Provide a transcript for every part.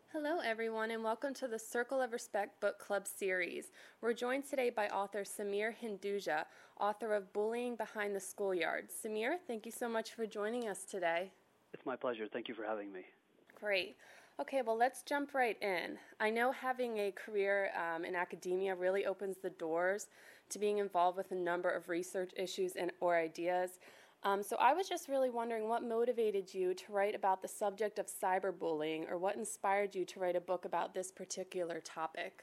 Hello, everyone, and welcome to the Circle of Respect Book Club series. We're joined today by author Samir Hinduja, author of Bullying Behind the Schoolyard. Samir, thank you so much for joining us today. It's my pleasure. Thank you for having me. Great. Okay, well, let's jump right in. I know having a career in academia really opens the doors to being involved with a number of research issues or ideas. So I was just really wondering what motivated you to write about the subject of cyberbullying, or what inspired you to write a book about this particular topic?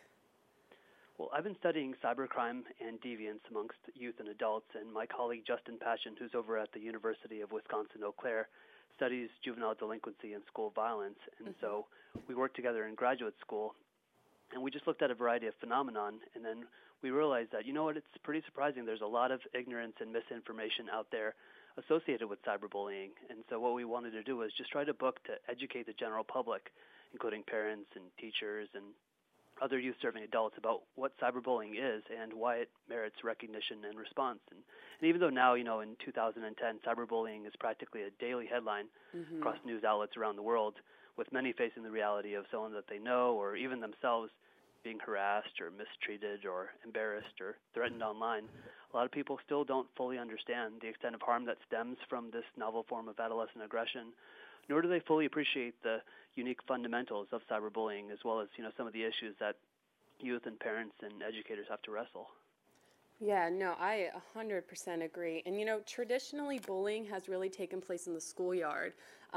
Well, I've been studying cybercrime and deviance amongst youth and adults, and my colleague Justin Passion, who's over at the University of Wisconsin-Eau Claire, studies juvenile delinquency and school violence. And so we worked together in graduate school, and we just looked at a variety of phenomenon, and then we realized that, it's pretty surprising. There's a lot of ignorance and misinformation out there associated with cyberbullying. And so what we wanted to do was just write a book to educate the general public, including parents and teachers and other youth-serving adults, about what cyberbullying is and why it merits recognition and response. And even though now, in 2010, cyberbullying is practically a daily headline across news outlets around the world, with many facing the reality of someone that they know or even themselves being harassed or mistreated or embarrassed or threatened online, a lot of people still don't fully understand the extent of harm that stems from this novel form of adolescent aggression, nor do they fully appreciate the unique fundamentals of cyberbullying, as well as, some of the issues that youth and parents and educators have to wrestle. Yeah, no, I 100% agree. And traditionally bullying has really taken place in the schoolyard.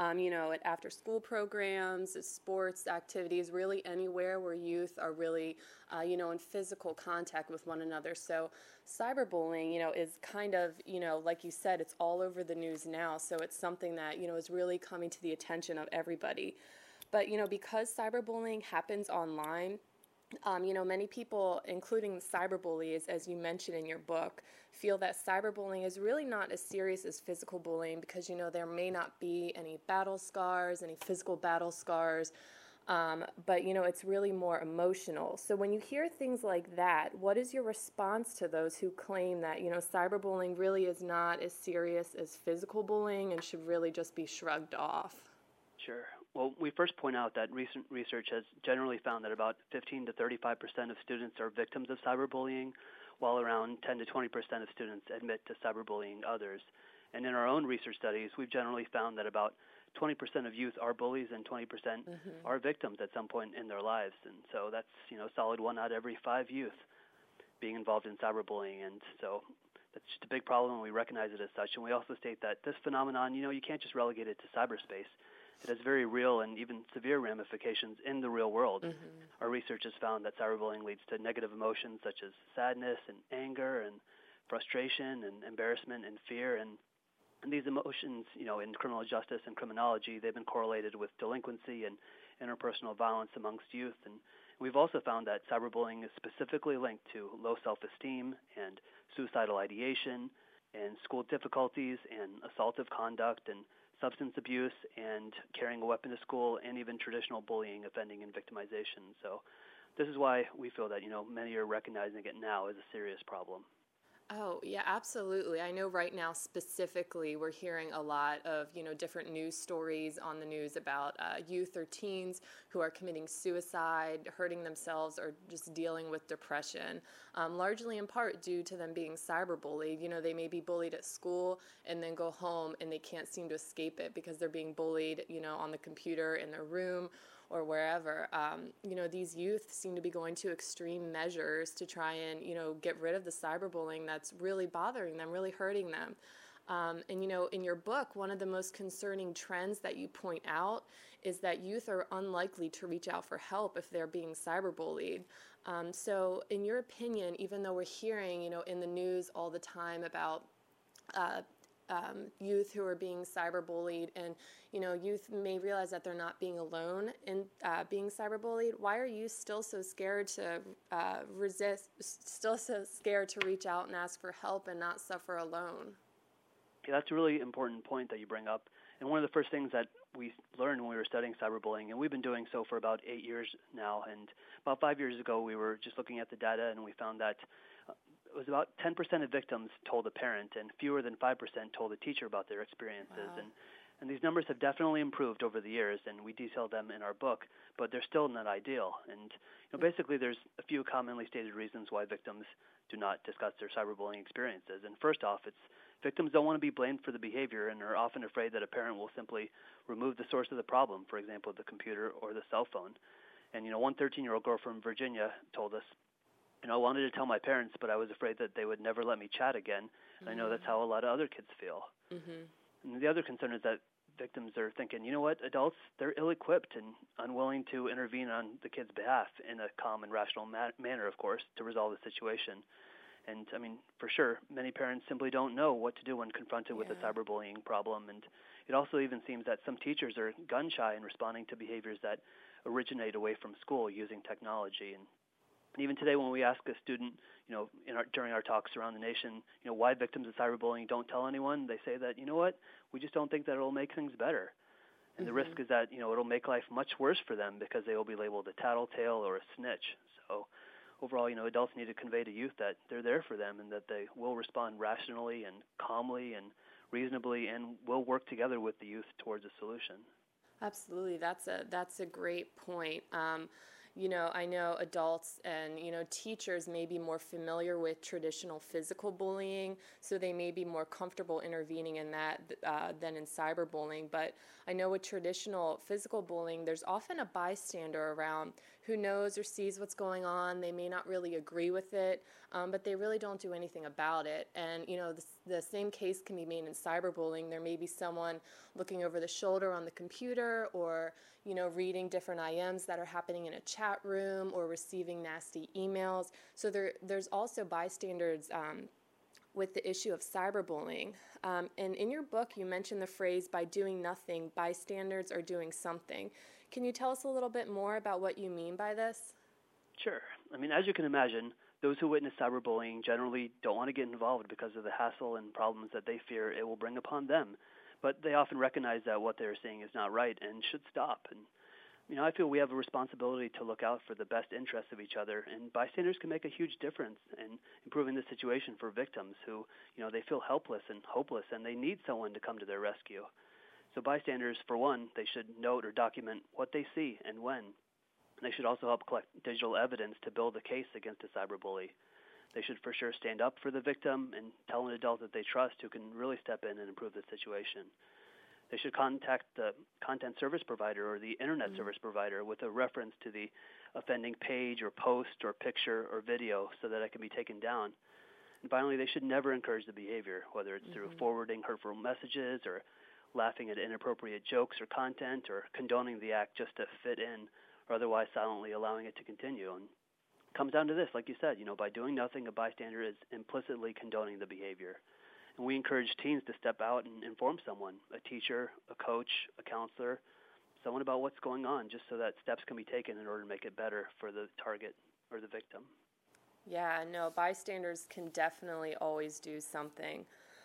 At after school programs, at sports activities, really anywhere where youth are really, in physical contact with one another. So cyberbullying, is kind of, like you said, it's all over the news now. So it's something that, is really coming to the attention of everybody. But, because cyberbullying happens online, many people, including cyberbullies, as you mentioned in your book, feel that cyberbullying is really not as serious as physical bullying because, there may not be any battle scars, any physical battle scars, but, it's really more emotional. So when you hear things like that, what is your response to those who claim that, cyberbullying really is not as serious as physical bullying and should really just be shrugged off? Sure. Well, we first point out that recent research has generally found that about 15 to 35% of students are victims of cyberbullying, while around 10 to 20% of students admit to cyberbullying others. And in our own research studies, we've generally found that about 20% of youth are bullies and 20% are victims at some point in their lives. And so that's, solid 1 out of every 5 youth being involved in cyberbullying. And so that's just a big problem, and we recognize it as such. And we also state that this phenomenon, you can't just relegate it to cyberspace. It has very real and even severe ramifications in the real world. Our research has found that cyberbullying leads to negative emotions such as sadness and anger and frustration and embarrassment and fear. And these emotions, in criminal justice and criminology, they've been correlated with delinquency and interpersonal violence amongst youth. And we've also found that cyberbullying is specifically linked to low self-esteem and suicidal ideation and school difficulties and assaultive conduct and substance abuse and carrying a weapon to school, and even traditional bullying, offending, and victimization. So this is why we feel that, many are recognizing it now as a serious problem. Oh, yeah, absolutely. I know right now specifically we're hearing a lot of, different news stories on the news about youth or teens who are committing suicide, hurting themselves, or just dealing with depression, largely in part due to them being cyberbullied. They may be bullied at school and then go home and they can't seem to escape it because they're being bullied, on the computer in their room or wherever. These youth seem to be going to extreme measures to try and, get rid of the cyberbullying that's really bothering them, really hurting them. In your book, one of the most concerning trends that you point out is that youth are unlikely to reach out for help if they're being cyberbullied. So in your opinion, even though we're hearing, in the news all the time about uh, youth who are being cyberbullied, and youth may realize that they're not being alone in being cyberbullied, why are you still so scared to resist, still so scared to reach out and ask for help and not suffer alone? Yeah, that's a really important point that you bring up. And one of the first things that we learned when we were studying cyberbullying, and we've been doing so for about 8 years now, and about 5 years ago we were just looking at the data, and we found that it was about 10% of victims told a parent, and fewer than 5% told a teacher about their experiences. Wow. And And these numbers have definitely improved over the years, and we detail them in our book, but they're still not ideal. And basically, there's a few commonly stated reasons why victims do not discuss their cyberbullying experiences. And first off, it's victims don't want to be blamed for the behavior and are often afraid that a parent will simply remove the source of the problem, for example, the computer or the cell phone. And, one 13-year-old girl from Virginia told us, I wanted to tell my parents, but I was afraid that they would never let me chat again. And I know that's how a lot of other kids feel. And the other concern is that victims are thinking, adults, they're ill-equipped and unwilling to intervene on the kid's behalf in a calm and rational manner, of course, to resolve the situation. And, for sure, many parents simply don't know what to do when confronted with a cyberbullying problem. And it also even seems that some teachers are gun-shy in responding to behaviors that originate away from school using technology. And even today when we ask a student, during our talks around the nation, why victims of cyberbullying don't tell anyone, they say that, we just don't think that it'll make things better. And the risk is that, it'll make life much worse for them because they will be labeled a tattletale or a snitch. So overall, adults need to convey to youth that they're there for them and that they will respond rationally and calmly and reasonably and will work together with the youth towards a solution. Absolutely. That's a great point. I know adults and, teachers may be more familiar with traditional physical bullying, so they may be more comfortable intervening in that than in cyberbullying. But I know with traditional physical bullying, there's often a bystander around who knows or sees what's going on. They may not really agree with it, but they really don't do anything about it. And, the same case can be made in cyberbullying. There may be someone looking over the shoulder on the computer or, reading different IMs that are happening in a chat room or receiving nasty emails. So there's also bystanders with the issue of cyberbullying. And in your book, you mentioned the phrase, by doing nothing, bystanders are doing something. Can you tell us a little bit more about what you mean by this? Sure. As you can imagine, those who witness cyberbullying generally don't want to get involved because of the hassle and problems that they fear it will bring upon them. But they often recognize that what they're seeing is not right and should stop. And, I feel we have a responsibility to look out for the best interests of each other, and bystanders can make a huge difference in improving the situation for victims who, they feel helpless and hopeless, and they need someone to come to their rescue. So bystanders, for one, they should note or document what they see and when. And they should also help collect digital evidence to build a case against a cyberbully. They should for sure stand up for the victim and tell an adult that they trust who can really step in and improve the situation. They should contact the content service provider or the internet service provider with a reference to the offending page or post or picture or video so that it can be taken down. And finally, they should never encourage the behavior, whether it's through forwarding hurtful messages or laughing at inappropriate jokes or content or condoning the act just to fit in or otherwise silently allowing it to continue. And it comes down to this, like you said, by doing nothing, a bystander is implicitly condoning the behavior. And we encourage teens to step out and inform someone, a teacher, a coach, a counselor, someone about what's going on, just so that steps can be taken in order to make it better for the target or the victim. Yeah, no, bystanders can definitely always do something.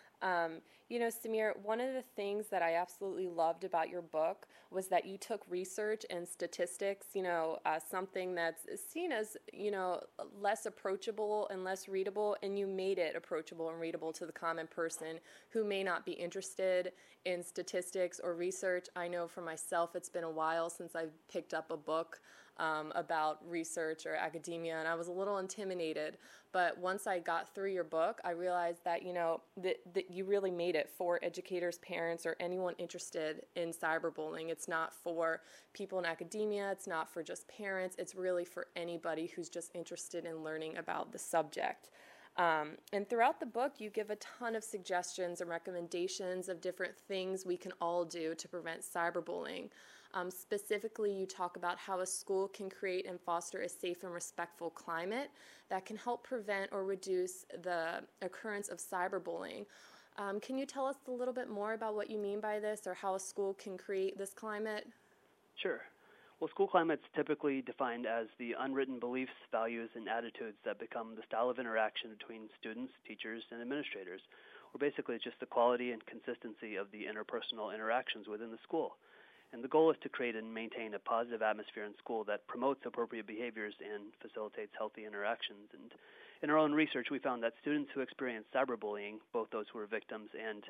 Samir, one of the things that I absolutely loved about your book was that you took research and statistics, something that's seen as, less approachable and less readable, and you made it approachable and readable to the common person who may not be interested in statistics or research. I know for myself, it's been a while since I've picked up a book about research or academia, and I was a little intimidated. But once I got through your book, I realized that, that you really made it for educators, parents, or anyone interested in cyberbullying. It's not for people in academia. It's not for just parents. It's really for anybody who's just interested in learning about the subject. And throughout the book, you give a ton of suggestions and recommendations of different things we can all do to prevent cyberbullying. Specifically, you talk about how a school can create and foster a safe and respectful climate that can help prevent or reduce the occurrence of cyberbullying. Can you tell us a little bit more about what you mean by this or how a school can create this climate? Sure. Well, school climate's typically defined as the unwritten beliefs, values, and attitudes that become the style of interaction between students, teachers, and administrators, or basically just the quality and consistency of the interpersonal interactions within the school. And the goal is to create and maintain a positive atmosphere in school that promotes appropriate behaviors and facilitates healthy interactions. And in our own research, we found that students who experience cyberbullying, both those who are victims and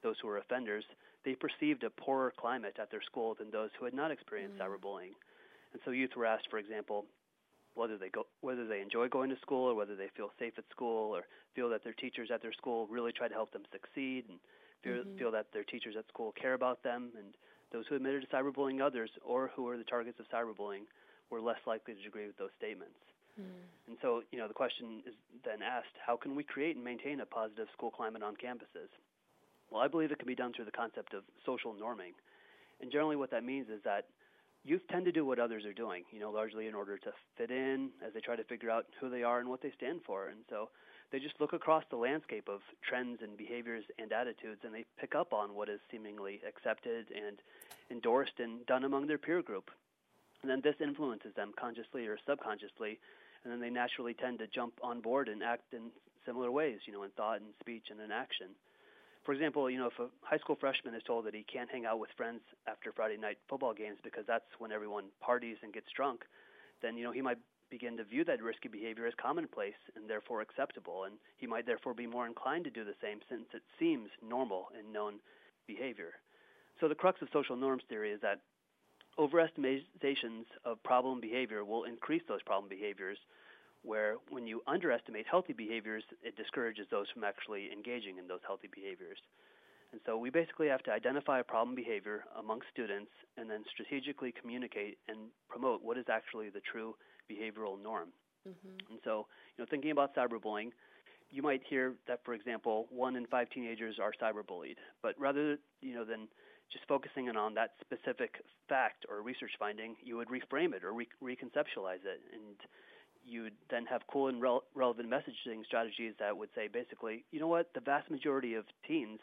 those who were offenders, they perceived a poorer climate at their school than those who had not experienced cyberbullying. And so youth were asked, for example, whether they enjoy going to school or whether they feel safe at school or feel that their teachers at their school really try to help them succeed and feel that their teachers at school care about them. And those who admitted to cyberbullying others or who were the targets of cyberbullying were less likely to agree with those statements. And so, the question is then asked, how can we create and maintain a positive school climate on campuses? Well, I believe it can be done through the concept of social norming. And generally what that means is that youth tend to do what others are doing, largely in order to fit in as they try to figure out who they are and what they stand for. And so they just look across the landscape of trends and behaviors and attitudes, and they pick up on what is seemingly accepted and endorsed and done among their peer group. And then this influences them consciously or subconsciously, and then they naturally tend to jump on board and act in similar ways, in thought and speech and in action. For example, if a high school freshman is told that he can't hang out with friends after Friday night football games because that's when everyone parties and gets drunk, then, he might begin to view that risky behavior as commonplace and therefore acceptable, and he might therefore be more inclined to do the same since it seems normal and known behavior. So the crux of social norms theory is that overestimations of problem behavior will increase those problem behaviors, where when you underestimate healthy behaviors, it discourages those from actually engaging in those healthy behaviors. And so we basically have to identify a problem behavior amongst students and then strategically communicate and promote what is actually the true behavioral norm. And so, thinking about cyberbullying, you might hear that, for example, 1 in 5 teenagers are cyberbullied. But rather, than just focusing in on that specific fact or research finding, you would reframe it or reconceptualize it, and you would then have cool and relevant messaging strategies that would say basically, the vast majority of teens,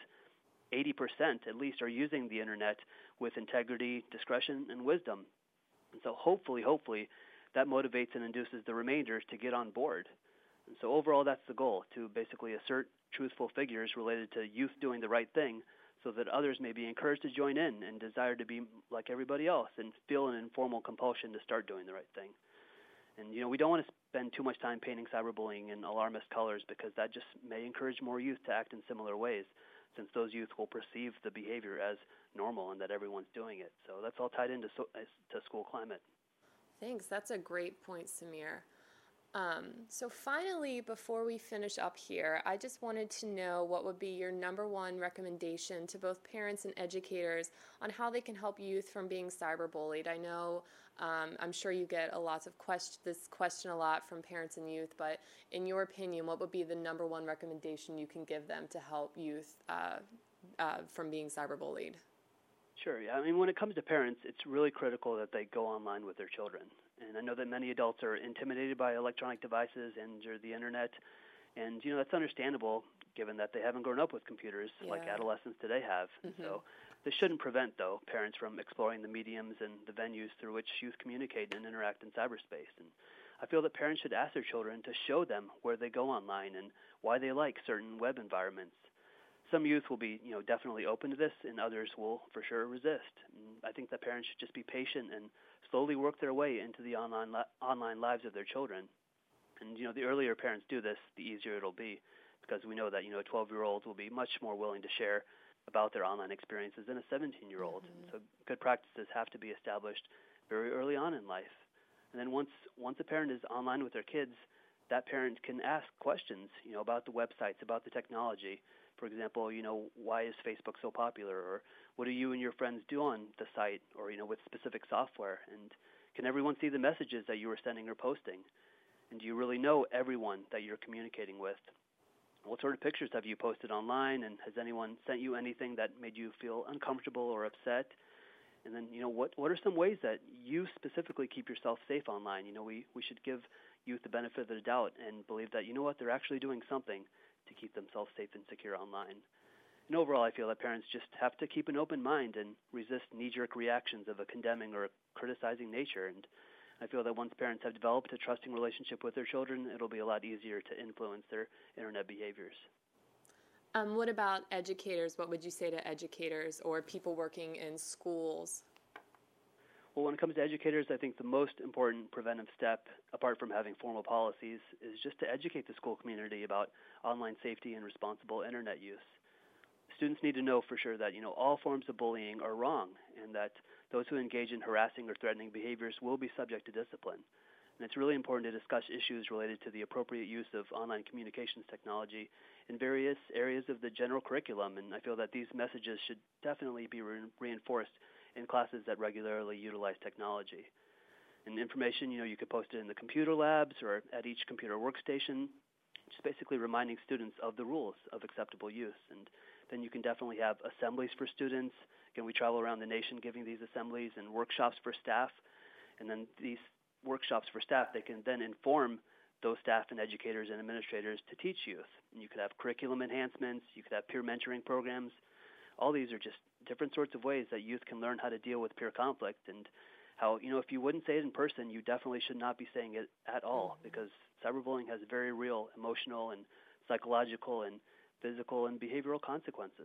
80% at least, are using the internet with integrity, discretion, and wisdom. And so hopefully, that motivates and induces the remainder to get on board. And so overall, that's the goal, to basically assert truthful figures related to youth doing the right thing so that others may be encouraged to join in and desire to be like everybody else and feel an informal compulsion to start doing the right thing. And, we don't want to spend too much time painting cyberbullying in alarmist colors because that just may encourage more youth to act in similar ways, since those youth will perceive the behavior as normal and that everyone's doing it. So that's all tied into to school climate. Thanks. That's a great point, Samir. So finally, before we finish up here, I just wanted to know what would be your number one recommendation to both parents and educators on how they can help youth from being cyberbullied. I know I'm sure you get this question a lot from parents and youth, but in your opinion, what would be the number one recommendation you can give them to help youth from being cyberbullied? Sure. Yeah. When it comes to parents, it's really critical that they go online with their children. And I know that many adults are intimidated by electronic devices and the internet, and that's understandable given that they haven't grown up with computers like adolescents today have. So this shouldn't prevent, though, parents from exploring the mediums and the venues through which youth communicate and interact in cyberspace. And I feel that parents should ask their children to show them where they go online and why they like certain web environments. Some youth will be, definitely open to this, and others will for sure resist. And I think that parents should just be patient and slowly work their way into the online lives of their children. And, the earlier parents do this, the easier it'll be, because we know that, a 12-year-old will be much more willing to share about their online experiences than a 17-year-old. So good practices have to be established very early on in life. And then once a parent is online with their kids, that parent can ask questions, about the websites, about the technology. For example, why is Facebook so popular? Or what do you and your friends do on the site or, with specific software? And can everyone see the messages that you are sending or posting? And do you really know everyone that you're communicating with? What sort of pictures have you posted online? And has anyone sent you anything that made you feel uncomfortable or upset? And then, what are some ways that you specifically keep yourself safe online? We should give youth the benefit of the doubt and believe that, they're actually doing something to keep themselves safe and secure online. And overall, I feel that parents just have to keep an open mind and resist knee-jerk reactions of a condemning or a criticizing nature. And I feel that once parents have developed a trusting relationship with their children, it'll be a lot easier to influence their internet behaviors. What about educators? What would you say to educators or people working in schools? Well, when it comes to educators, I think the most important preventive step, apart from having formal policies, is just to educate the school community about online safety and responsible internet use. students need to know for sure that, all forms of bullying are wrong, and that those who engage in harassing or threatening behaviors will be subject to discipline. And it's really important to discuss issues related to the appropriate use of online communications technology in various areas of the general curriculum, and I feel that these messages should definitely be reinforced in classes that regularly utilize technology. And information, you could post it in the computer labs or at each computer workstation, just basically reminding students of the rules of acceptable use. And then you can definitely have assemblies for students. Again, we travel around the nation giving these assemblies and workshops for staff. And then these workshops for staff, they can then inform those staff and educators and administrators to teach youth. And you could have curriculum enhancements, you could have peer mentoring programs. All these are just different sorts of ways that youth can learn how to deal with peer conflict, and how, if you wouldn't say it in person, you definitely should not be saying it at all, because cyberbullying has very real emotional and psychological and physical and behavioral consequences.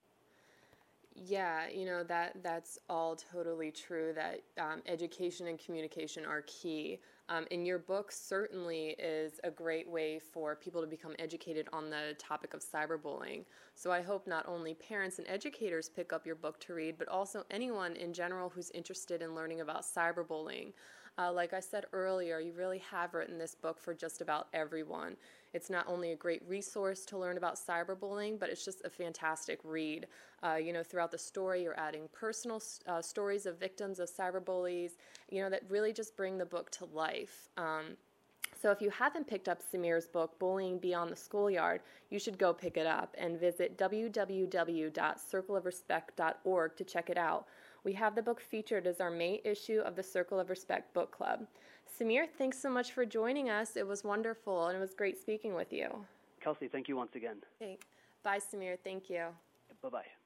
Yeah, that's all totally true, that education and communication are key. And your book certainly is a great way for people to become educated on the topic of cyberbullying. So I hope not only parents and educators pick up your book to read, but also anyone in general who's interested in learning about cyberbullying. Like I said earlier, you really have written this book for just about everyone. It's not only a great resource to learn about cyberbullying, but it's just a fantastic read. Throughout the story, you're adding personal stories of victims of cyberbullies, that really just bring the book to life. So if you haven't picked up Sameer's book, Bullying Beyond the Schoolyard, you should go pick it up and visit www.circleofrespect.org to check it out. We have the book featured as our May issue of the Circle of Respect book club. Sameer, thanks so much for joining us. It was wonderful, and it was great speaking with you. Kelsey, thank you once again. Okay. Bye, Sameer. Thank you. Bye-bye.